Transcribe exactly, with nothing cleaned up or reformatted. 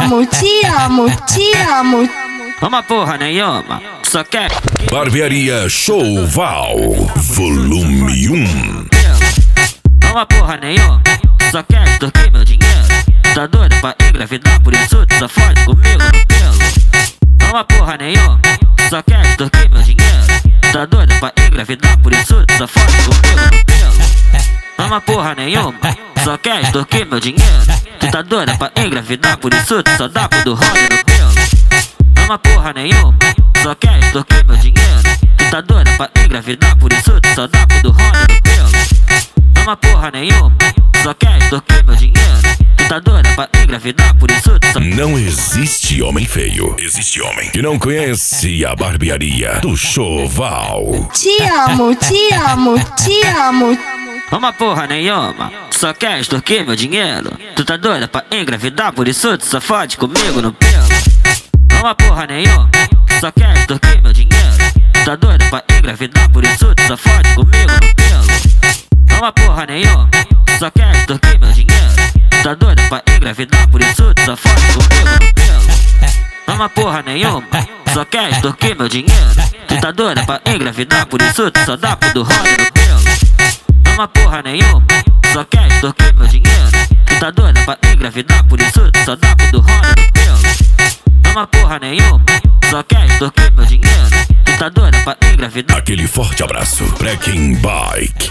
amo, te amo, te amo. Uma porra nenhuma, só quer. Barbearia Showval, volume um. Uma porra nenhuma, só quer extorquir meu dinheiro. Tá doida pra engravidar, por isso tu só fode comigo no pelo. Uma porra nenhuma, só quer extorquir meu dinheiro. Tá doida pra engravidar, por isso tu só fode comigo no pelo. Uma porra nenhuma, só quer extorquir meu dinheiro. Tu tá doida pra engravidar, por isso tu só dá pro do roda no pelo. Uma porra nenhuma, só quer extorquir meu dinheiro. Tu tá doida pra engravidar, por isso tu só dá pro do roda no pelo. Uma porra nenhuma, só quer extorquir meu dinheiro. Tu tá doida pra engravidar, por isso tu só... Não existe homem feio, existe homem que não conhece a barbearia do Showval. Te amo, te amo, te amo. Uma porra nenhuma, só quer extorquir meu dinheiro. Tu tá doida pra engravidar, por isso tu só fode comigo no pelo. Uma porra nenhuma, só quer extorquir meu dinheiro. Tu tá doida pra engravidar, por isso tu só fode comigo no pelo. Uma porra nenhuma, só quer extorquir meu dinheiro. Tu tá doida pra engravidar, por isso tu só fode comigo no pelo. Uma porra nenhuma, só quer extorquir meu dinheiro. Tu tá doida pra engravidar, por isso tu só dá pro do roda no pelo. Uma porra nenhuma, só quer extorquir meu dinheiro. Tu tá doida pra engravidar, por isso tu só dá pro do roda no pelo. Uma porra nenhuma, só quer extorquir meu dinheiro. Tu tá doida pra engravidar. Aquele forte abraço, Breaking Bike.